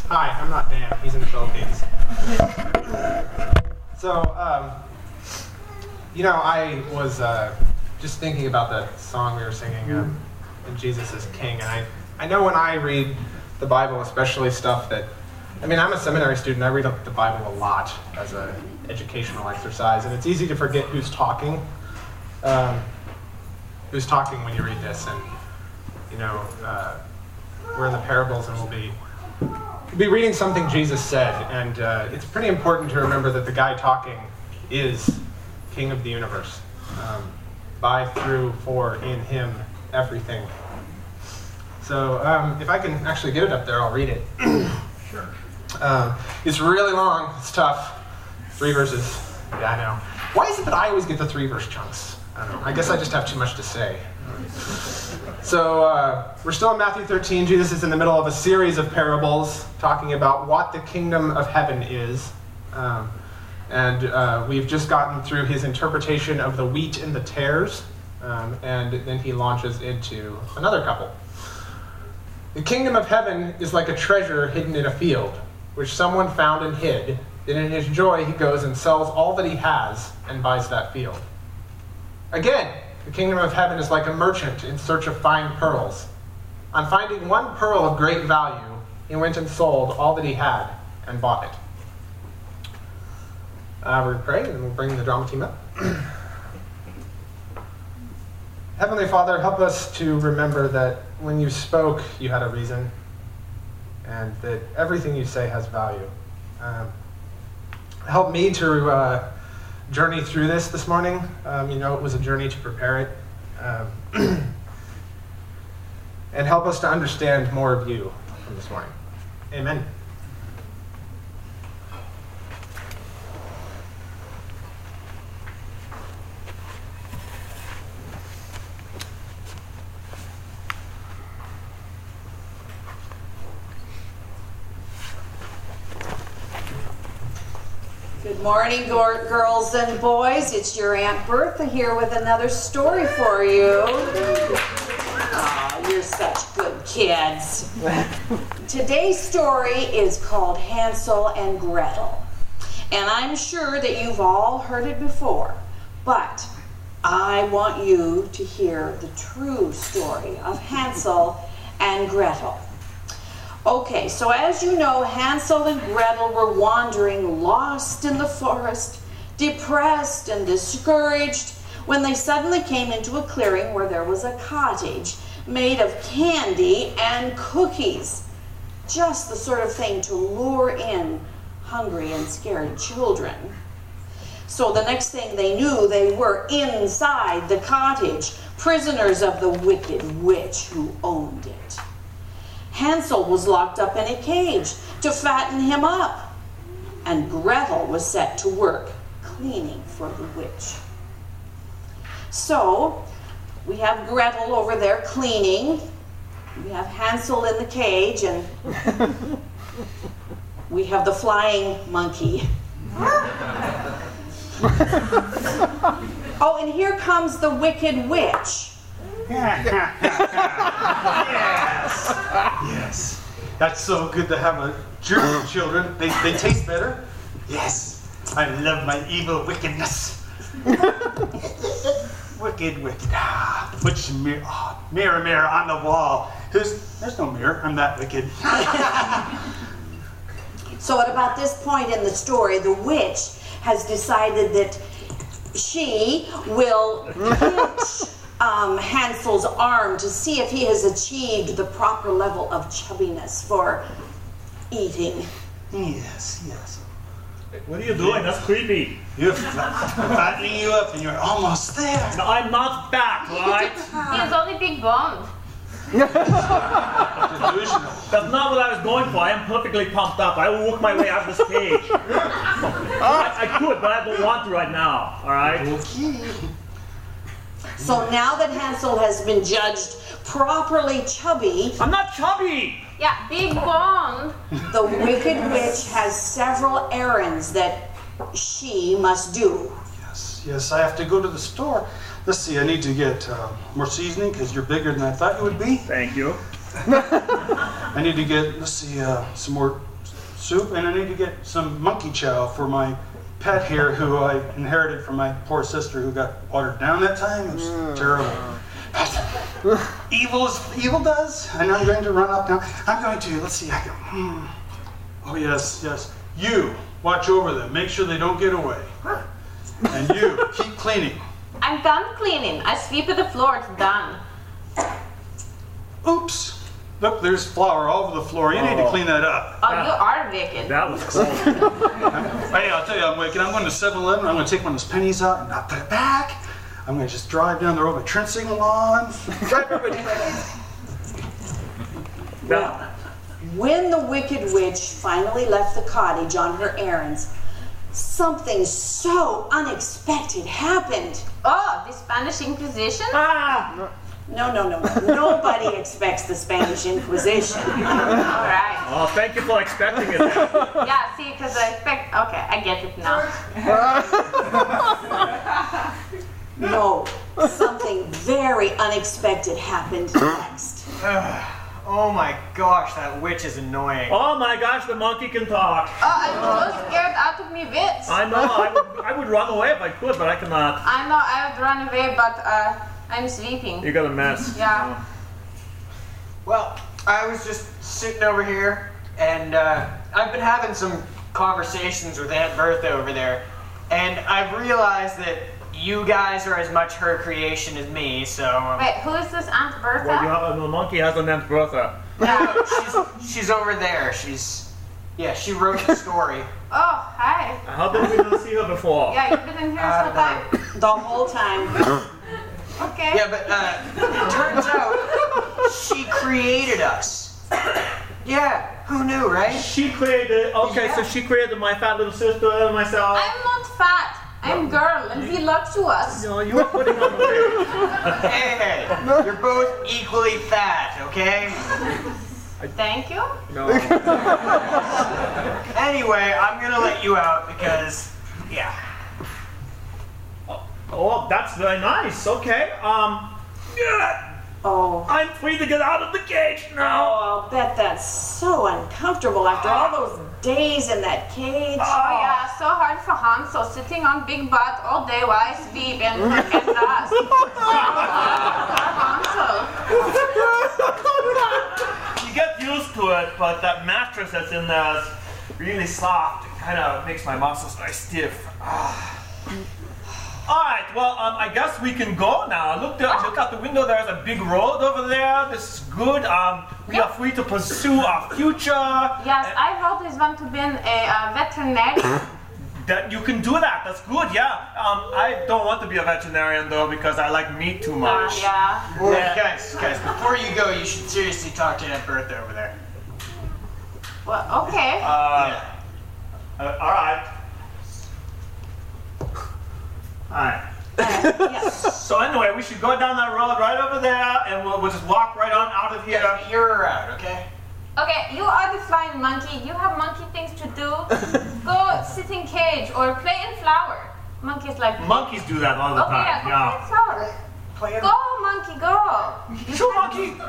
Hi, I'm not Dan. He's in the Philippines. So, I was just thinking about that song we were singing, and Jesus is King. And I know when I read the Bible, especially stuff that, I'm a seminary student. I read the Bible a lot as an educational exercise, and it's easy to forget who's talking. Who's talking when you read this, and we're in the parables, and we'll be reading something Jesus said, and it's pretty important to remember that the guy talking is King of the universe. By, through, for, in him, everything. So if I can actually get it up there, I'll read it. Sure. It's really long. It's tough. 3 verses. Yeah, I know. Why is it that I always get the 3-verse chunks? I don't know. I guess I just have too much to say. So we're still in Matthew 13. Jesus is in the middle of a series of parables talking about what the kingdom of heaven is. And we've just gotten through his interpretation of the wheat and the tares. And then he launches into another couple. The kingdom of heaven is like a treasure hidden in a field, which someone found and hid. Then in his joy he goes and sells all that he has and buys that field. Again, the kingdom of heaven is like a merchant in search of fine pearls. On finding one pearl of great value, he went and sold all that he had and bought it. We're going to pray, and we'll bring the drama team up. Heavenly Father, help us to remember that when you spoke, you had a reason, and that everything you say has value. Help me to journey through this morning. It was a journey to prepare it. And help us to understand more of you from this morning. Amen. Good morning, girls and boys. It's your Aunt Bertha here with another story for you. Oh, you're such good kids. Today's story is called Hansel and Gretel. And I'm sure that you've all heard it before, but I want you to hear the true story of Hansel and Gretel. Okay, so as you know, Hansel and Gretel were wandering lost in the forest, depressed and discouraged, when they suddenly came into a clearing where there was a cottage made of candy and cookies. Just the sort of thing to lure in hungry and scared children. So the next thing they knew, they were inside the cottage, prisoners of the wicked witch who owned it. Hansel was locked up in a cage to fatten him up, and Gretel was set to work cleaning for the witch. So we have Gretel over there cleaning, we have Hansel in the cage, and we have the flying monkey. Oh, and here comes the wicked witch. Yes. That's so good to have a journey, children. They taste better. Yes. I love my evil wickedness. Wicked. Which mirror? Oh, mirror on the wall. There's no mirror. I'm that wicked. So at about this point in the story, the witch has decided that she will pinch Hansel's arm to see if he has achieved the proper level of chubbiness for eating. Yes. What are you doing? That's creepy. You're fattening you up and you're almost there. No, I'm not fat, right? He was only big boned. Delusional. That's not what I was going for. I am perfectly pumped up. I will work my way out of this cage. I could, but I don't want to right now. All right? Okay. So now that Hansel has been judged properly chubby, I'm not chubby. Yeah, big boned. the wicked witch has several errands that she must do. Yes, I have to go to the store. Let's see, I need to get more seasoning because you're bigger than I thought you would be. Thank you. I need to get, let's see, some more soup, and I need to get some monkey chow for my pet here, who I inherited from my poor sister who got watered down that time. It was terrible. Evil does, and I'm going to run up now. I'm going to, let's see, oh yes, you watch over them, make sure they don't get away. And you, keep cleaning. I'm done cleaning. I sweep the floor. It's done. Oops. Look, there's flour all over the floor. You need to clean that up. Oh, you are wicked. That was cool. Hey, I'll tell you, I'm wicked. I'm going to 7-Eleven. I'm going to take one of those pennies out and not put it back. I'm going to just drive down the road with my turn signal on. Drive everybody. Well, when the Wicked Witch finally left the cottage on her errands, something so unexpected happened. Oh, the Spanish Inquisition? No. Nobody expects the Spanish Inquisition. All right. Oh, thank you for expecting it. Yeah, see, because I expect... Okay, I get it now. No, something very unexpected happened next. Oh my gosh, that witch is annoying. Oh my gosh, the monkey can talk. I'm so scared out of me wits. I know, I would run away if I could, but I cannot. I know, I would run away, but I'm sleeping. You got a mess. Yeah. Well, I was just sitting over here, and I've been having some conversations with Aunt Bertha over there, and I've realized that you guys are as much her creation as me, so... Wait, who is this Aunt Bertha? Well, the monkey has an Aunt Bertha. No, she's over there. She wrote the story. Oh, hi. How did we not see her before? Yeah, you've been in here this whole time? The whole time. Okay. Yeah, but it turns out she created us. Yeah, who knew, right? She created, okay, so she created my fat little sister and myself. I'm not fat. I'm girl, and we love to us. You know, you were putting on the weight. Hey, you're both equally fat, okay? Thank you. No. Anyway, I'm gonna let you out because, yeah. Oh, that's very nice. Okay. Oh. I'm free to get out of the cage now. Oh, I'll bet that's so uncomfortable after all those days in that cage. Oh yeah, so hard for Hansel, sitting on big butt all day while I sleep and dust. Hansel. You get used to it, but that mattress that's in there is really soft. It kind of makes my muscles nice stiff. All right, well, I guess we can go now. Look out the window. There's a big road over there. This is good. We are free to pursue our future. Yes, I've always wanted to be a veterinarian. That you can do that. That's good. Yeah. I don't want to be a veterinarian though because I like meat too much. Yeah. Well, guys, before you go, you should seriously talk to Aunt Bertha over there. Well, okay. All right. Alright. So anyway, we should go down that road right over there, and we'll just walk right on out of here. Yeah, you're out, okay? Okay, you are the flying monkey. You have monkey things to do. Go sit in cage or play in flower. Monkeys like Monkeys do that all the okay, time. yeah, go play in flower. Go, monkey, go. Sure, monkey.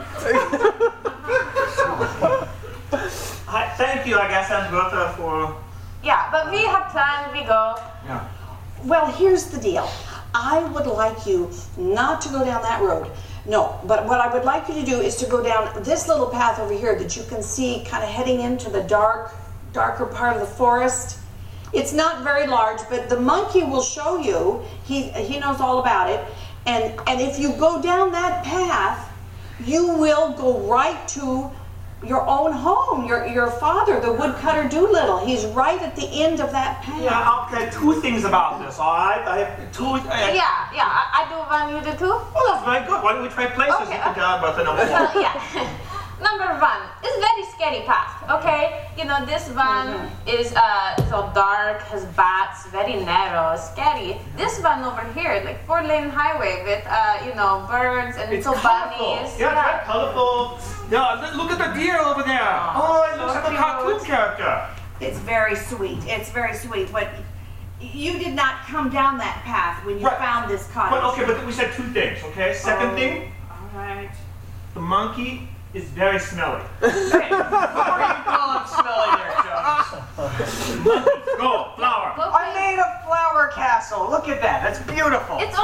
Hi, thank you, I guess, Aunt Bertha, for... Yeah, but we have planned. We go. Yeah. Well, here's the deal. I would like you not to go down that road. No, but what I would like you to do is to go down this little path over here that you can see kind of heading into the darker part of the forest. It's not very large, but the monkey will show you. He knows all about it. And if you go down that path, you will go right to your own home, your father, the woodcutter Doolittle. He's right at the end of that path. Yeah, okay, two things about this, all right? I have two... Yeah, I do want you to too. Oh, that's very good. Why don't we trade places? Okay, You can tell Aunt Bertha number Well, one. yeah. Number one, it's very scary path, okay? You know, this one is so dark, has bats, very narrow, scary. This one over here, like 4-lane highway with, you know, birds and It's little colorful. bunnies. Yeah, it's very colorful. Yeah, look at the deer over there. Oh, it looks like a cartoon character. It's very sweet. It's very sweet. But you did not come down that path when you Right. found this cottage. But okay, but we said two things, okay? Second thing, All right. the monkey is very smelly. Hey, what are you calling smelly there, Jones?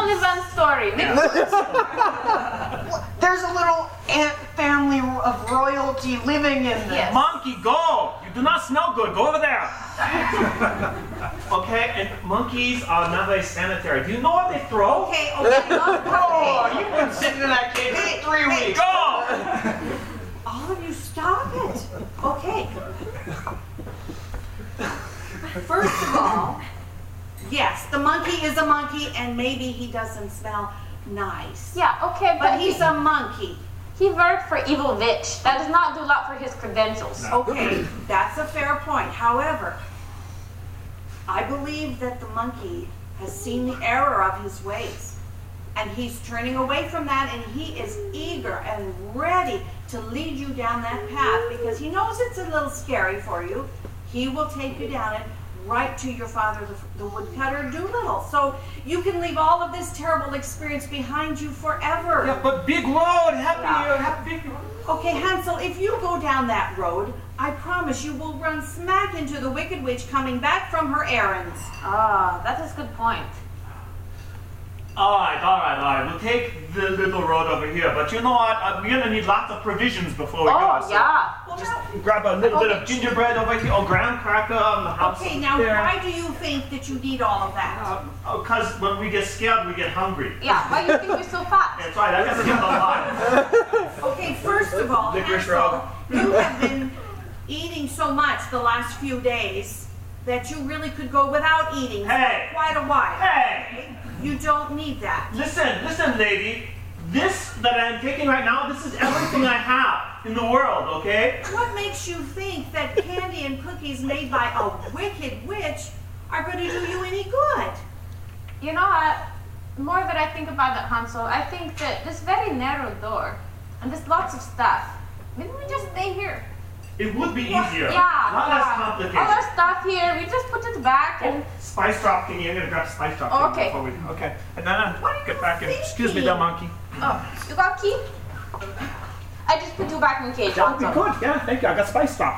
only one story. There's a little ant family of royalty living in this. Yes. Monkey, go! You do not smell good. Go over there. Okay, and monkeys are not very sanitary. Do you know what they throw? Okay. Oh, you've been sitting in that cage for 3 weeks. Go! All of you, stop it. Okay. First of all, yes, the monkey is a monkey, and maybe he doesn't smell nice. Yeah, okay, But he's a monkey. he worked for Evil Witch. That does not do a lot for his credentials. Okay, that's a fair point. However, I believe that the monkey has seen the error of his ways, and he's turning away from that, and he is eager and ready to lead you down that path because he knows it's a little scary for you. He will take you down it right to your father, the woodcutter Doolittle. So you can leave all of this terrible experience behind you forever. Yeah, but big road, happy big road. Okay, Hansel, if you go down that road, I promise you will run smack into the Wicked Witch coming back from her errands. Ah, that is a good point. All right. We'll take the little road over here. But you know what? We're gonna need lots of provisions before we go. Oh, So yeah. Well, just now- grab a little bit of gingerbread over here, or graham cracker on the house. okay, now there. why do you think that you need all of that? Because when we get scared, we get hungry. Yeah, why do you think we're so fat? That's right. I guess I get a lot. Okay, first of all, Licorice Hansel, road. you have been eating so much the last few days that you really could go without eating Hey. for quite a while. Hey, You don't need that. listen, lady. This that I'm taking right now, this is everything I have in the world. Okay? What makes you think that candy and cookies made by a wicked witch are going to do you any good? You know what? The more that I think about it, Hansel, I think that this very narrow door and there's lots of stuff. Maybe we just stay here. It would be easier. Yeah. Not less complicated. All our stuff here, we just put it back and. Oh, spice drop thingy. I'm gonna grab spice drop. Okay. Before we, okay. And then What are get you back in. Excuse me, thinking? dumb monkey. Oh, you got key? I just put you back in the cage, That would be Hansel. good. Yeah, thank you. I got spice drop.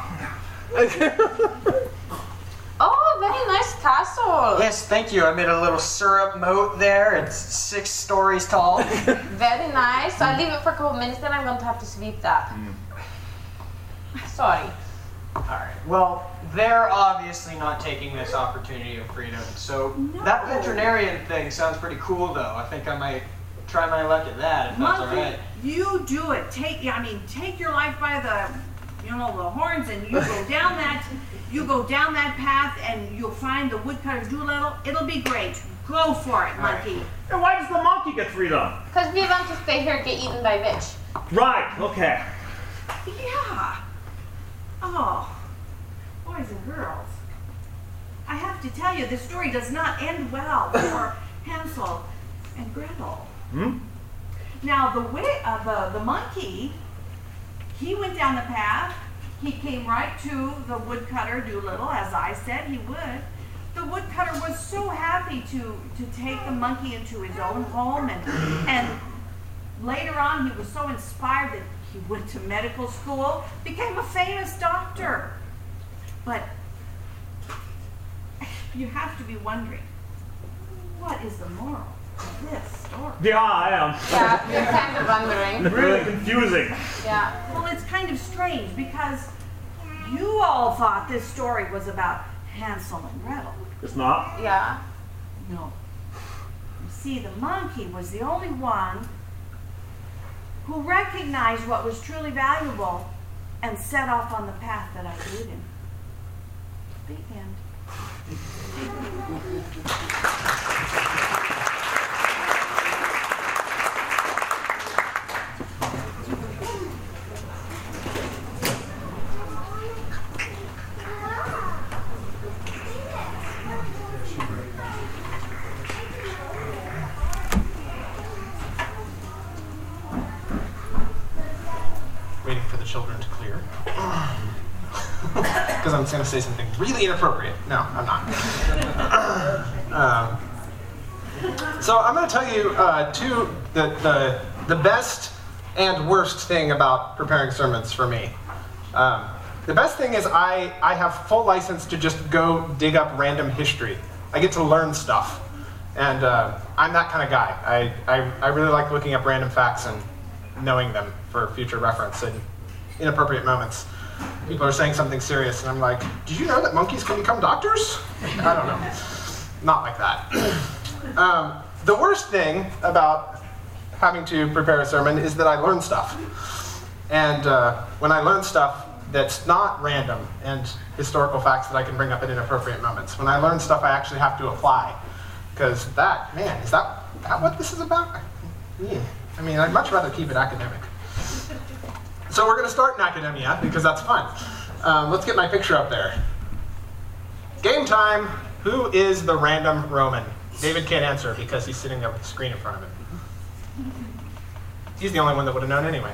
Oh, very nice castle. Yes, thank you. I made a little syrup moat there. It's 6 stories tall. Very nice. So I'll leave it for a couple minutes, then I'm going to have to sweep that. Sorry. Alright, well, they're obviously not taking this opportunity of freedom. So that veterinarian thing sounds pretty cool, though. I think I might try my luck at that, if that's Monkey, alright. you do it. Take your life by the horns, and you go down that. You go down that path, and you'll find the woodcutter Doolittle. It'll be great. Go for it, monkey. And why does the monkey get freedom? Because we want to stay here and get eaten by Witch. Right. Okay. Yeah. Oh, boys and girls. I have to tell you, this story does not end well for Hansel and Gretel. Hmm? Now, the monkey, he went down the path. He came right to the woodcutter Doolittle, as I said he would. The woodcutter was so happy to take the monkey into his own home, and later on he was so inspired that he went to medical school, became a famous doctor. But you have to be wondering, what is the moral of this story? Yeah, I am. Yeah, you're kind of wondering. Really confusing. Yeah. Well, it's kind of strange because you all thought this story was about Hansel and Gretel. It's not. Yeah. No. You see, the monkey was the only one who recognized what was truly valuable and set off on the path that I gave him. The end. Waiting for the children to clear. Because I'm going to say something really inappropriate. No, I'm not. So I'm going to tell you the best and worst thing about preparing sermons for me. The best thing is I have full license to just go dig up random history. I get to learn stuff. And I'm that kind of guy. I really like looking up random facts and knowing them for future reference in inappropriate moments. People are saying something serious, and I'm like, did you know that monkeys can become doctors? I don't know. Not like that. The worst thing about having to prepare a sermon is that I learn stuff. And when I learn stuff that's not random and historical facts that I can bring up at inappropriate moments, when I learn stuff I actually have to apply. Because is that what this is about? Yeah. I mean, I'd much rather keep it academic. So we're going to start in academia, because that's fun. Let's get my picture up there. Game time. Who is the random Roman? David can't answer because he's sitting there with the screen in front of him. He's the only one that would have known anyway.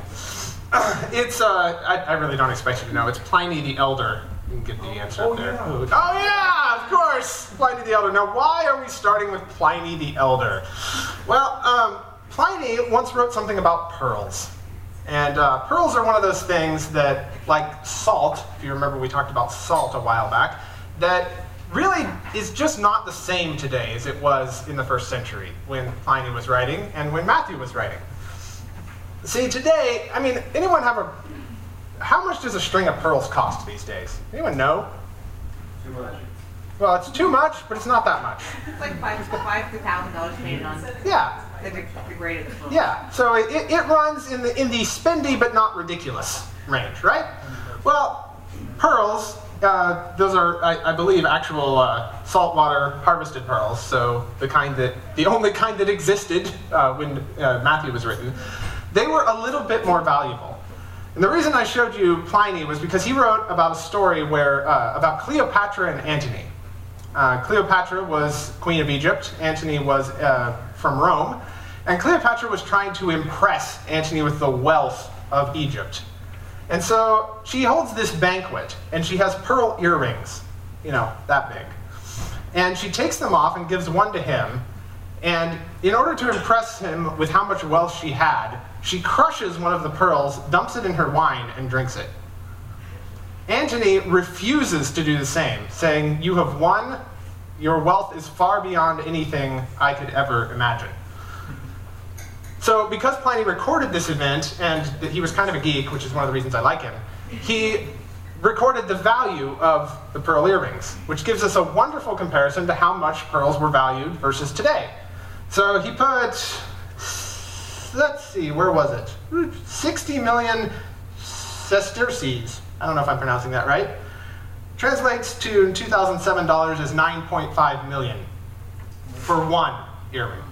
I really don't expect you to know. It's Pliny the Elder. You can get the answer up there. Yeah. Oh yeah, of course, Pliny the Elder. Now, why are we starting with Pliny the Elder? Well, Pliny once wrote something about pearls. And pearls are one of those things that, like salt, if you remember we talked about salt a while back, that really is just not the same today as it was in the first century when Pliny was writing and when Matthew was writing. See, today, I mean, how much does a string of pearls cost these days? Anyone know? Too much. Well, it's too much, but it's not that much. It's like $5,000 made on Yeah. the grade of the pearl. Yeah, so it runs in the spendy but not ridiculous range, right? Well, pearls, those are, I believe, actual saltwater harvested pearls, so the only kind that existed when Matthew was written. They were a little bit more valuable. And the reason I showed you Pliny was because he wrote about a story where about Cleopatra and Antony. Cleopatra was queen of Egypt. Antony was from Rome. And Cleopatra was trying to impress Antony with the wealth of Egypt. And so she holds this banquet, and she has pearl earrings, that big. And she takes them off and gives one to him. And in order to impress him with how much wealth she had, she crushes one of the pearls, dumps it in her wine, and drinks it. Antony refuses to do the same, saying, "You have won. Your wealth is far beyond anything I could ever imagine." So because Pliny recorded this event, and he was kind of a geek, which is one of the reasons I like him, he recorded the value of the pearl earrings, which gives us a wonderful comparison to how much pearls were valued versus today. So he put, let's see, where was it? 60 million sesterces. I don't know if I'm pronouncing that right. Translates to in 2007 dollars as 9.5 million for one earring.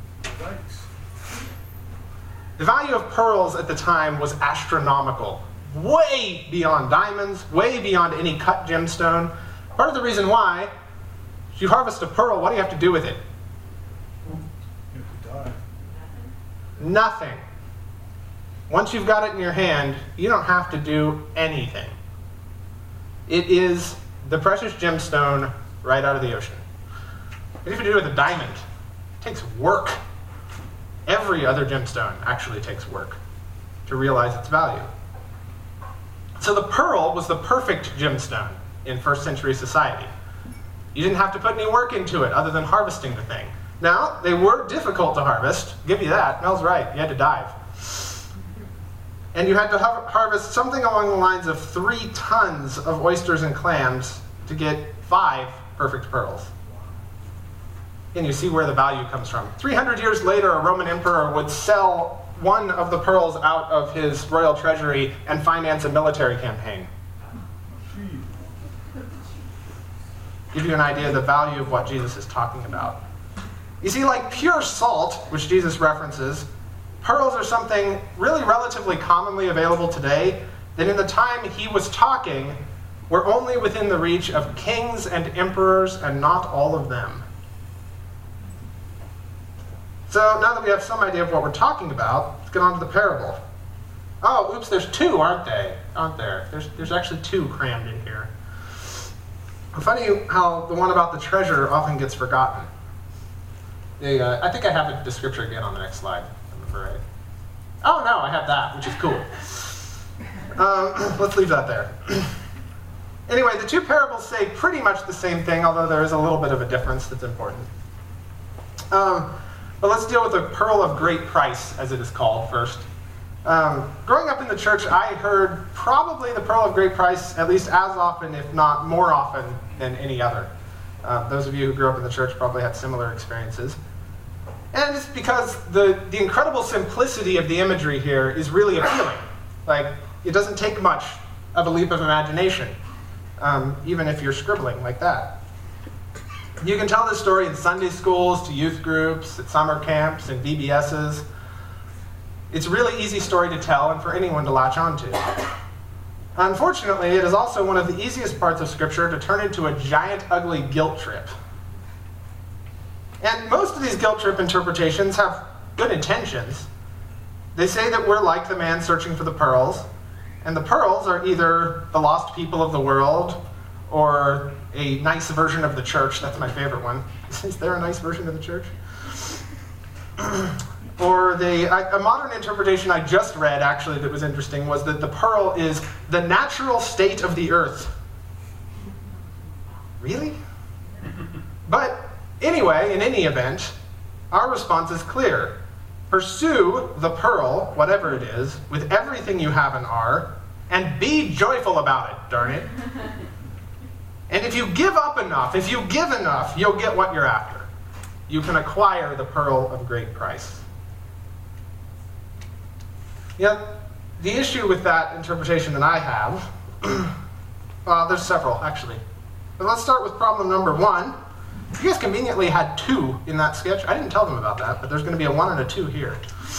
The value of pearls at the time was astronomical, way beyond diamonds, way beyond any cut gemstone. Part of the reason why, if you harvest a pearl, what do you have to do with it? You have to die. Nothing. Once you've got it in your hand, you don't have to do anything. It is the precious gemstone right out of the ocean. What if you do it with a diamond? It takes work. Every other gemstone actually takes work to realize its value. So the pearl was the perfect gemstone in first century society. You didn't have to put any work into it other than harvesting the thing. Now, they were difficult to harvest. Give you that. Mel's right. You had to dive. And you had to harvest something along the lines of 3 tons of oysters and clams to get 5 perfect pearls. And you see where the value comes from. 300 years later, a Roman emperor would sell one of the pearls out of his royal treasury and finance a military campaign. Give you an idea of the value of what Jesus is talking about. You see, like pure salt, which Jesus references, pearls are something really relatively commonly available today that in the time he was talking were only within the reach of kings and emperors and not all of them. So now that we have some idea of what we're talking about, let's get on to the parable. Oh, oops, there's 2, aren't there? There's actually 2 crammed in here. Funny how the one about the treasure often gets forgotten. I think I have the scripture again on the next slide. Right. Oh no, I have that, which is cool. Let's leave that there. Anyway, the 2 parables say pretty much the same thing, although there is a little bit of a difference that's important. But let's deal with the pearl of great price, as it is called, first. Growing up in the church, I heard probably the pearl of great price at least as often, if not more often, than any other. Those of you who grew up in the church probably had similar experiences. And it's because the incredible simplicity of the imagery here is really appealing. Like, it doesn't take much of a leap of imagination, even if you're scribbling like that. You can tell this story in Sunday schools, to youth groups, at summer camps, and VBSs. It's a really easy story to tell and for anyone to latch onto. Unfortunately, it is also one of the easiest parts of Scripture to turn into a giant, ugly guilt trip. And most of these guilt trip interpretations have good intentions. They say that we're like the man searching for the pearls, and the pearls are either the lost people of the world or a nice version of the church. That's my favorite one. Is there a nice version of the church? Or a modern interpretation I just read, actually, that was interesting, was that the pearl is the natural state of the earth. Really? But anyway, in any event, our response is clear. Pursue the pearl, whatever it is, with everything you have and are, and be joyful about it, darn it. And if you give up enough, if you give enough, you'll get what you're after. You can acquire the pearl of great price. Yeah, the issue with that interpretation that I have, there's several, actually. But let's start with problem number one. You guys conveniently had 2 in that sketch. I didn't tell them about that, but there's going to be a 1 and a 2 here.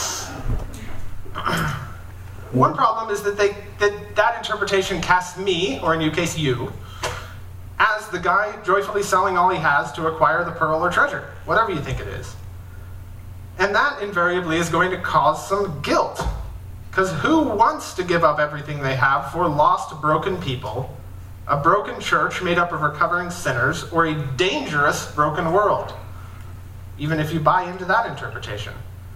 One problem is that that interpretation casts me, or in your case you, as the guy joyfully selling all he has to acquire the pearl or treasure, whatever you think it is. And that invariably is going to cause some guilt. Because who wants to give up everything they have for lost, broken people, a broken church made up of recovering sinners, or a dangerous, broken world? Even if you buy into that interpretation.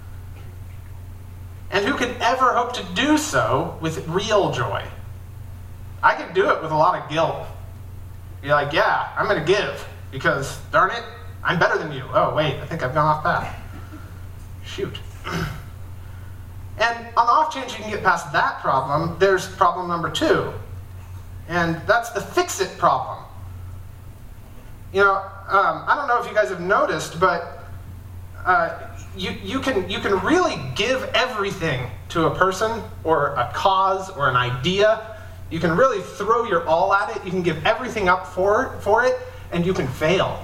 And who could ever hope to do so with real joy? I could do it with a lot of guilt. Be like, yeah, I'm going to give, because, darn it, I'm better than you. Oh, wait, I think I've gone off path. Shoot. And on the off chance you can get past that problem, there's problem number 2. And that's the fix-it problem. You know, I don't know if you guys have noticed, but you can really give everything to a person or a cause or an idea. You can really throw your all at it. You can give everything up for it, and you can fail.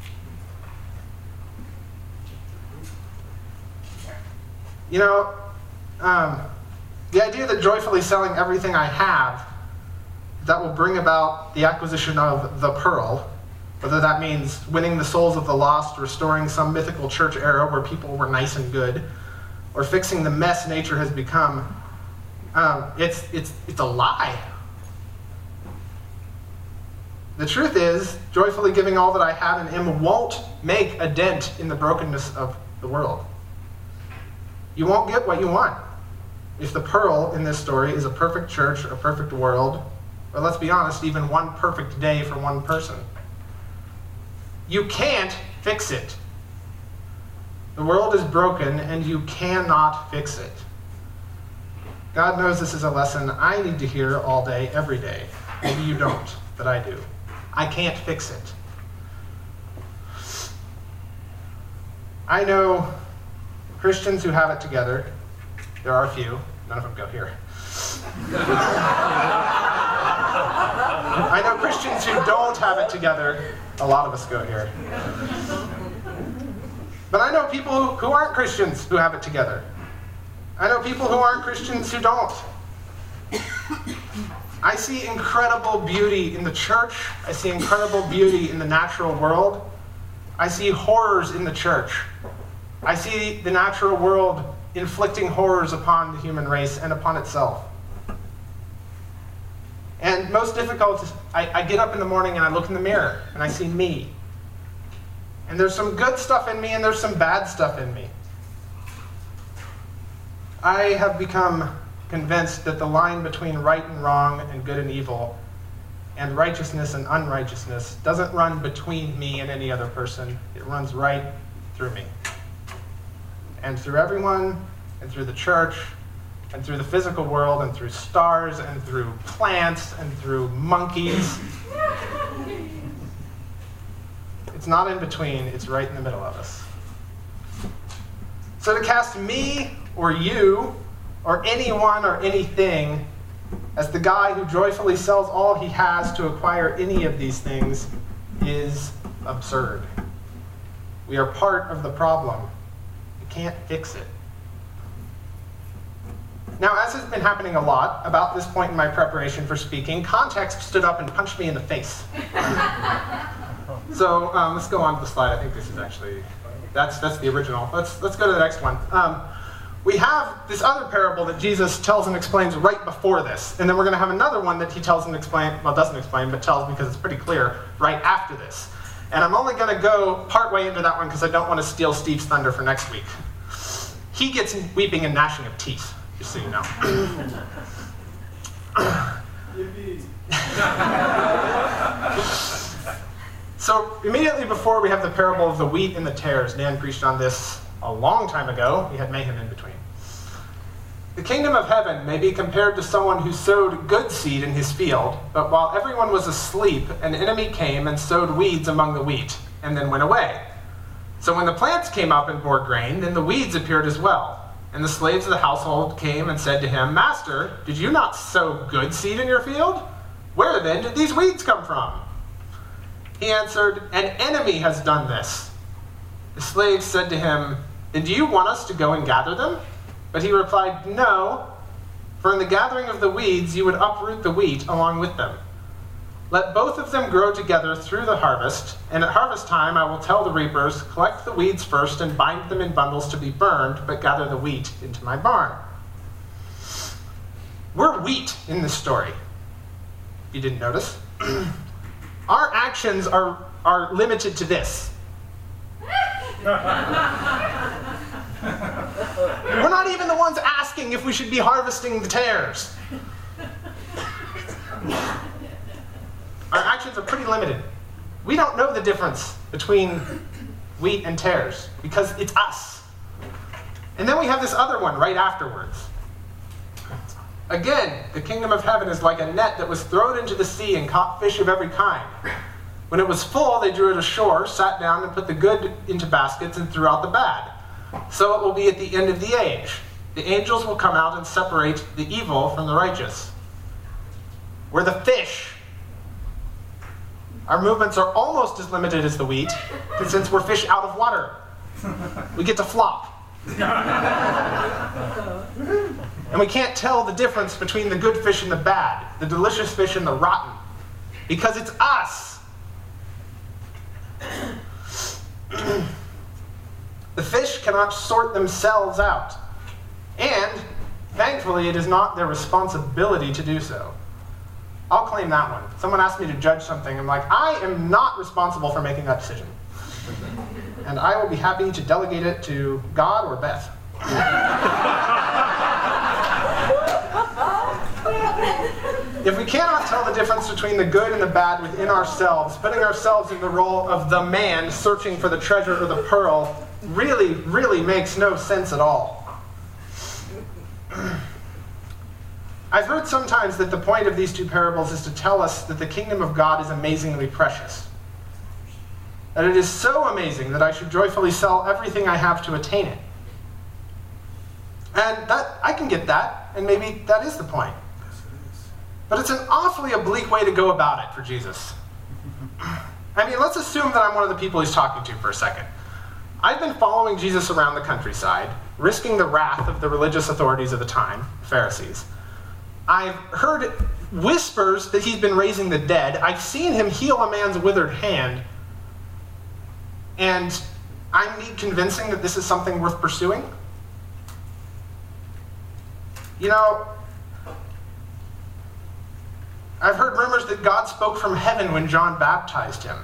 You know, the idea that joyfully selling everything I have, that will bring about the acquisition of the pearl, whether that means winning the souls of the lost, restoring some mythical church era where people were nice and good, or fixing the mess nature has become, it's a lie. The truth is, joyfully giving all that I have and am won't make a dent in the brokenness of the world. You won't get what you want. If the pearl in this story is a perfect church, a perfect world, or let's be honest, even one perfect day for one person. You can't fix it. The world is broken and you cannot fix it. God knows this is a lesson I need to hear all day, every day. Maybe you don't, but I do. I can't fix it. I know Christians who have it together. There are a few. None of them go here. I know Christians who don't have it together. A lot of us go here. But I know people who aren't Christians who have it together. I know people who aren't Christians who don't. I see incredible beauty in the church. I see incredible beauty in the natural world. I see horrors in the church. I see the natural world inflicting horrors upon the human race and upon itself. And most difficult is I get up in the morning and I look in the mirror and I see me. And there's some good stuff in me and there's some bad stuff in me. I have become convinced that the line between right and wrong and good and evil and righteousness and unrighteousness doesn't run between me and any other person. It runs right through me. And through everyone, and through the church, and through the physical world, and through stars, and through plants, and through monkeys. It's not in between, it's right in the middle of us. So to cast me, or you, or anyone, or anything, as the guy who joyfully sells all he has to acquire any of these things is absurd. We are part of the problem. You can't fix it. Now, as has been happening a lot, about this point in my preparation for speaking, context stood up and punched me in the face. So let's go on to the slide. I think this is actually, that's the original. Let's go to the next one. We have this other parable that Jesus tells and explains right before this. And then we're going to have another one that he tells and explains, well, doesn't explain, but tells because it's pretty clear right after this. And I'm only going to go partway into that one because I don't want to steal Steve's thunder for next week. He gets weeping and gnashing of teeth, just so you know. So immediately before we have the parable of the wheat and the tares. Dan preached on this a long time ago. We had mayhem in between. The kingdom of heaven may be compared to someone who sowed good seed in his field, but while everyone was asleep, an enemy came and sowed weeds among the wheat, and then went away. So when the plants came up and bore grain, then the weeds appeared as well. And the slaves of the household came and said to him, "Master, did you not sow good seed in your field? Where then did these weeds come from?" He answered, "An enemy has done this." The slaves said to him, "And do you want us to go and gather them?" But he replied, "No, for in the gathering of the weeds you would uproot the wheat along with them. Let both of them grow together through the harvest, and at harvest time I will tell the reapers, collect the weeds first and bind them in bundles to be burned, but gather the wheat into my barn." We're wheat in this story. You didn't notice? Our actions are limited to this. We're not even the ones asking if we should be harvesting the tares. Our actions are pretty limited. We don't know the difference between wheat and tares because it's us. And then we have this other one right afterwards. Again, the kingdom of heaven is like a net that was thrown into the sea and caught fish of every kind. When it was full, they drew it ashore, sat down, and put the good into baskets and threw out the bad. So it will be at the end of the age. The angels will come out and separate the evil from the righteous. We're the fish. Our movements are almost as limited as the wheat, since we're fish out of water. We get to flop. And we can't tell the difference between the good fish and the bad, the delicious fish and the rotten, because it's us. The fish cannot sort themselves out. And, thankfully, it is not their responsibility to do so. I'll claim that one. Someone asked me to judge something. I'm like, I am not responsible for making that decision. And I will be happy to delegate it to God or Beth. If we cannot tell the difference between the good and the bad within ourselves, putting ourselves in the role of the man searching for the treasure or the pearl really, really makes no sense at all. I've heard sometimes that the point of these two parables is to tell us that the kingdom of God is amazingly precious. That it is so amazing that I should joyfully sell everything I have to attain it. And that I can get that, and maybe that is the point. But it's an awfully oblique way to go about it for Jesus. I mean, let's assume that I'm one of the people he's talking to for a second. I've been following Jesus around the countryside, risking the wrath of the religious authorities of the time, Pharisees. I've heard whispers that he's been raising the dead. I've seen him heal a man's withered hand. And I need convincing that this is something worth pursuing. You know, I've heard rumors that God spoke from heaven when John baptized him.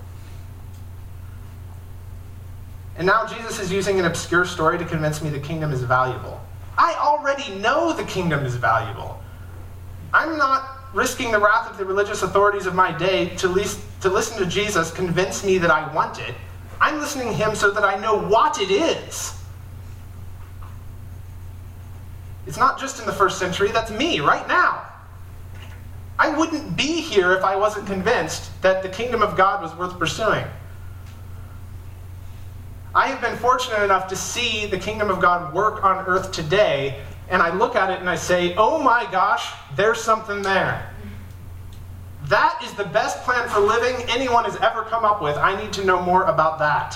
And now Jesus is using an obscure story to convince me the kingdom is valuable. I already know the kingdom is valuable. I'm not risking the wrath of the religious authorities of my day to listen to Jesus convince me that I want it. I'm I'm listening to him so that I know what it is. It's not just in the first century, that's me right now. I wouldn't be here if I wasn't convinced that the kingdom of God was worth pursuing. I have been fortunate enough to see the kingdom of God work on earth today, and I look at it and I say, oh my gosh, there's something there. That is the best plan for living anyone has ever come up with. I need to know more about that.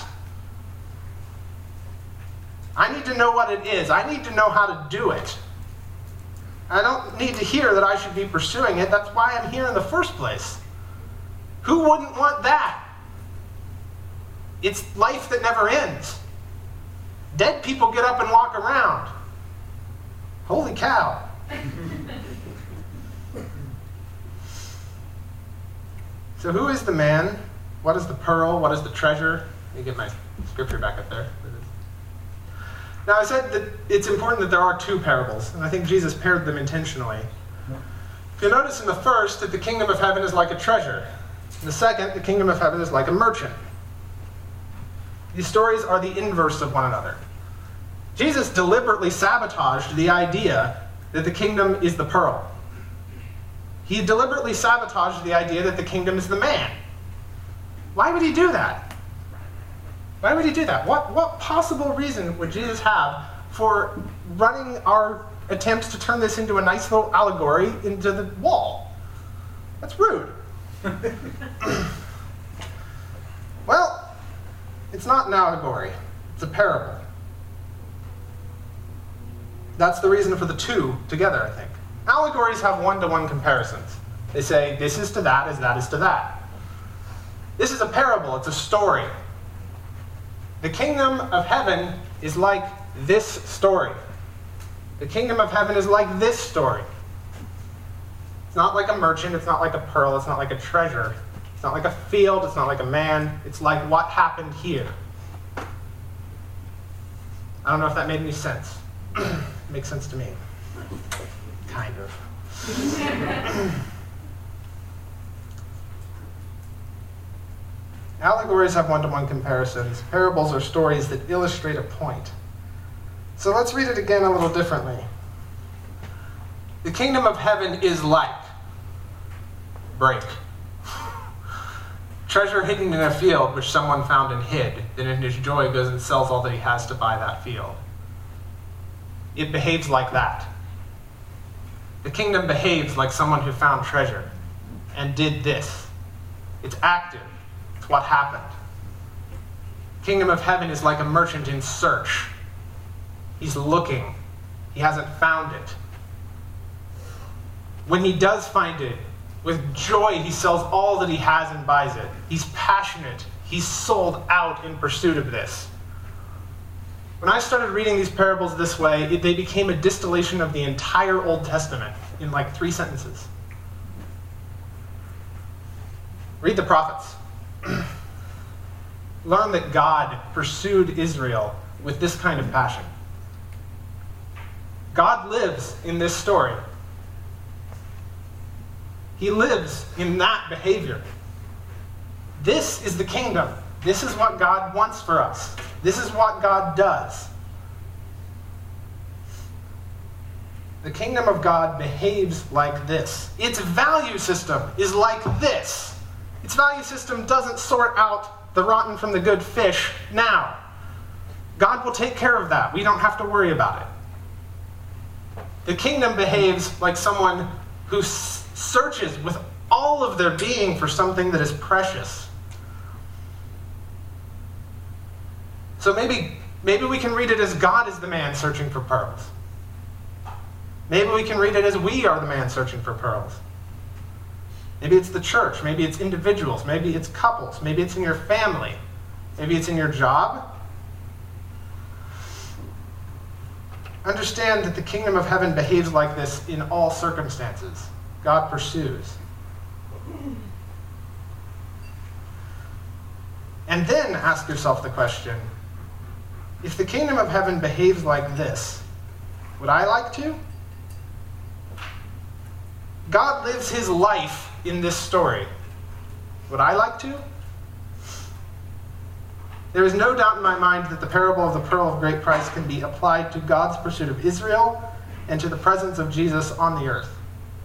I need to know what it is. I need to know how to do it. I don't need to hear that I should be pursuing it. That's why I'm here in the first place. Who wouldn't want that? It's life that never ends. Dead people get up and walk around. Holy cow. So who is the man? What is the pearl? What is the treasure? Let me get my scripture back up there. Now I said that it's important that there are two parables, and I think Jesus paired them intentionally. If you notice in the first that the kingdom of heaven is like a treasure. In the second, the kingdom of heaven is like a merchant. These stories are the inverse of one another. Jesus deliberately sabotaged the idea that the kingdom is the pearl. He deliberately sabotaged the idea that the kingdom is the man. Why would he do that? Why would he do that? What possible reason would Jesus have for running our attempts to turn this into a nice little allegory into the wall? That's rude. Well, it's not an allegory. It's a parable. That's the reason for the two together, I think. Allegories have one-to-one comparisons. They say, this is to that as that is to that. This is a parable. It's a story. The kingdom of heaven is like this story. The kingdom of heaven is like this story. It's not like a merchant. It's not like a pearl. It's not like a treasure. It's not like a field. It's not like a man. It's like what happened here. I don't know if that made any sense. It makes sense to me. Kind of. Allegories have one-to-one comparisons. Parables are stories that illustrate a point. So let's read it again a little differently. The kingdom of heaven is like break. Treasure hidden in a field which someone found and hid, then in his joy goes and sells all that he has to buy that field. It behaves like that. The kingdom behaves like someone who found treasure and did this. It's active. It's what happened. Kingdom of heaven is like a merchant in search. He's looking. He hasn't found it. When he does find it, with joy he sells all that he has and buys it. He's passionate. He's sold out in pursuit of this. When I started reading these parables this way, they became a distillation of the entire Old Testament in like 3 sentences. Read the prophets. Learn that God pursued Israel with this kind of passion. God lives in this story. He lives in that behavior. This is the kingdom. This is what God wants for us. This is what God does. The kingdom of God behaves like this. Its value system is like this. Its value system doesn't sort out the rotten from the good fish now. God will take care of that. We don't have to worry about it. The kingdom behaves like someone who searches with all of their being for something that is precious. So maybe we can read it as God is the man searching for pearls. Maybe we can read it as we are the man searching for pearls. Maybe it's the church. Maybe it's individuals. Maybe it's couples. Maybe it's in your family. Maybe it's in your job. Understand that the kingdom of heaven behaves like this in all circumstances. God pursues. And then ask yourself the question, if the kingdom of heaven behaves like this, would I like to? God lives his life in this story. Would I like to? There is no doubt in my mind that the parable of the pearl of great price can be applied to God's pursuit of Israel and to the presence of Jesus on the earth.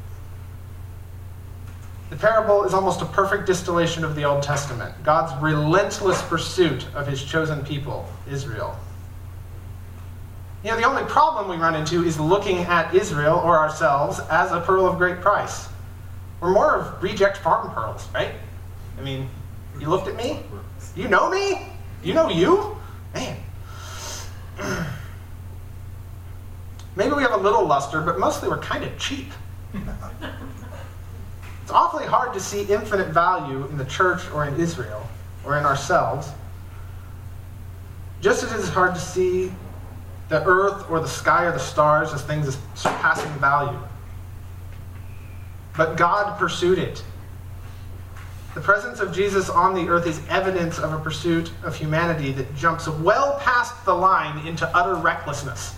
The parable is almost a perfect distillation of the Old Testament, God's relentless pursuit of his chosen people, Israel. The only problem we run into is looking at Israel or ourselves as a pearl of great price. We're more of reject farm pearls, right? I mean, you looked at me? You know me? You know you? Man. Maybe we have a little luster, but mostly we're kind of cheap. It's awfully hard to see infinite value in the church or in Israel or in ourselves, just as it is hard to see the earth or the sky or the stars as things of surpassing value. But God pursued it. The presence of Jesus on the earth is evidence of a pursuit of humanity that jumps well past the line into utter recklessness.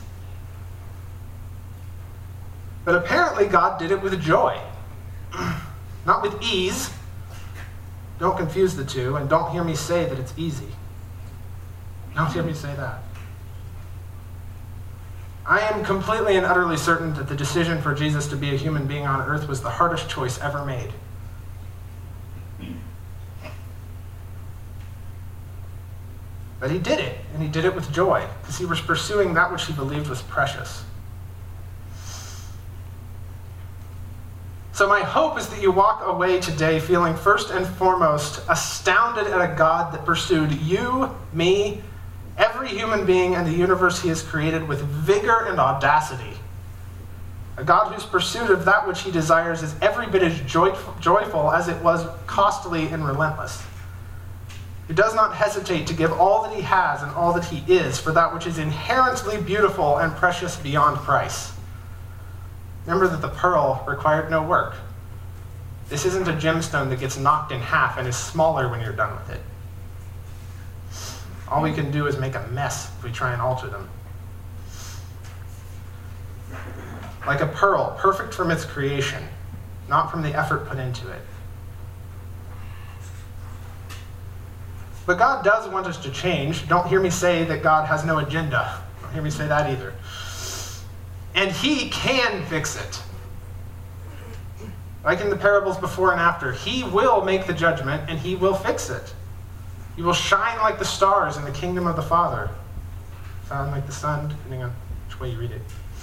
But apparently God did it with joy, not with ease. Don't confuse the two, and don't hear me say that it's easy. Don't hear me say that. I am completely and utterly certain that the decision for Jesus to be a human being on earth was the hardest choice ever made. But he did it, and he did it with joy, because he was pursuing that which he believed was precious. So my hope is that you walk away today feeling first and foremost astounded at a God that pursued you, me, every human being and the universe he has created with vigor and audacity. A God whose pursuit of that which he desires is every bit as joyful as it was costly and relentless. Who does not hesitate to give all that he has and all that he is for that which is inherently beautiful and precious beyond price. Remember that the pearl required no work. This isn't a gemstone that gets knocked in half and is smaller when you're done with it. All we can do is make a mess if we try and alter them. Like a pearl, perfect from its creation, not from the effort put into it. But God does want us to change. Don't hear me say that God has no agenda. Don't hear me say that either. And he can fix it. Like in the parables before and after, he will make the judgment and he will fix it. You will shine like the stars in the kingdom of the Father. Found like the sun, depending on which way you read it.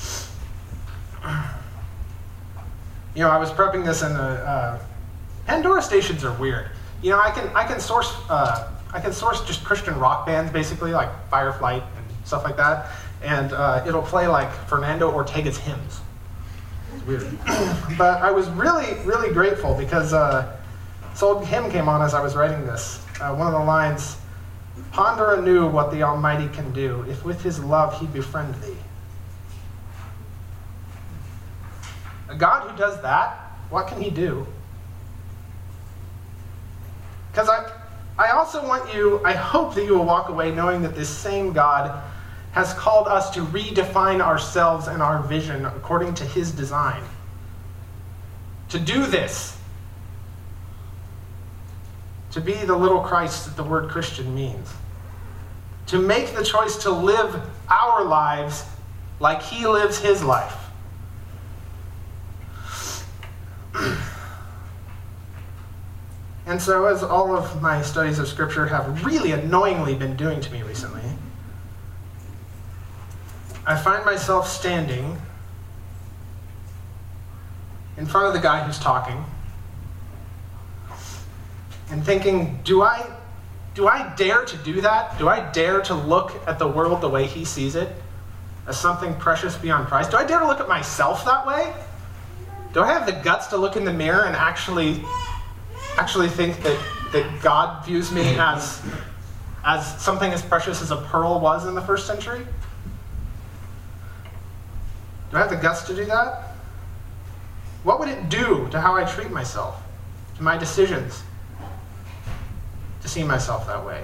I was prepping this and Pandora stations are weird. I can source just Christian rock bands, basically, like Fireflight and stuff like that, and it'll play like Fernando Ortega's hymns. It's weird. But I was really, really grateful because this old hymn came on as I was writing this. One of the lines, "Ponder anew what the Almighty can do, if with his love he befriend thee." A God who does that, what can he do? Because I also I hope that you will walk away knowing that this same God has called us to redefine ourselves and our vision according to his design. To do this. To be the little Christ that the word Christian means. To make the choice to live our lives like he lives his life. And so, as all of my studies of Scripture have really annoyingly been doing to me recently, I find myself standing in front of the guy who's talking and thinking, do I dare to do that? Do I dare to look at the world the way he sees it, as something precious beyond price? Do I dare to look at myself that way? Do I have the guts to look in the mirror and actually think that God views me as something as precious as a pearl was in the first century? Do I have the guts to do that? What would it do to how I treat myself, to my decisions, to see myself that way?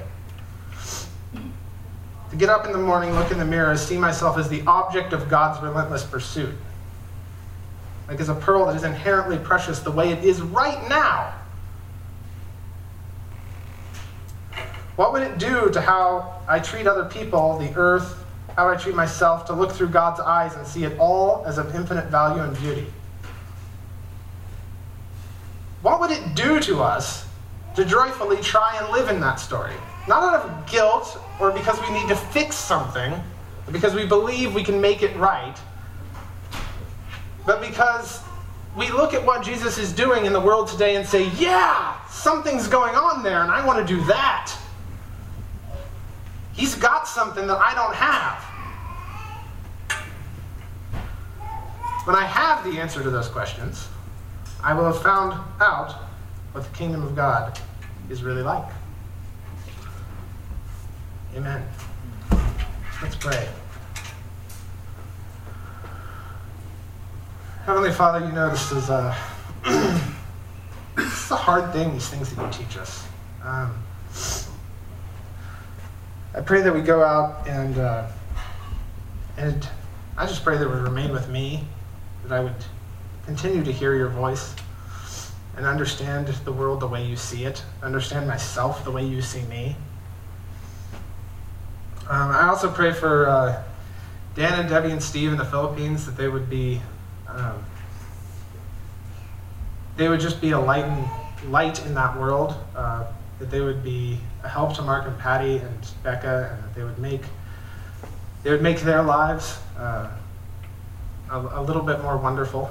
To get up in the morning, look in the mirror, see myself as the object of God's relentless pursuit. Like as a pearl that is inherently precious the way it is right now. What would it do to how I treat other people, the earth, how I treat myself, to look through God's eyes and see it all as of infinite value and beauty? What would it do to us to joyfully try and live in that story? Not out of guilt or because we need to fix something, or because we believe we can make it right, but because we look at what Jesus is doing in the world today and say, yeah, something's going on there and I want to do that. He's got something that I don't have. When I have the answer to those questions, I will have found out what the kingdom of God is really like. Amen. Let's pray. Heavenly Father, you know this is a hard thing, these things that you teach us. I pray that we go out and I just pray that it would remain with me, that I would continue to hear your voice and understand the world the way you see it, understand myself the way you see me. I also pray for Dan and Debbie and Steve in the Philippines, that they would be, they would just be a light in that world, that they would be a help to Mark and Patty and Becca, and that they would make their lives a little bit more wonderful.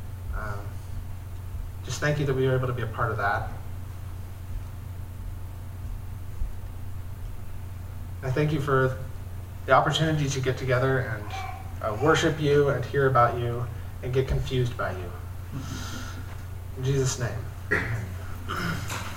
Just thank you that we were able to be a part of that. I thank you for the opportunity to get together and worship you and hear about you and get confused by you. In Jesus' name, amen.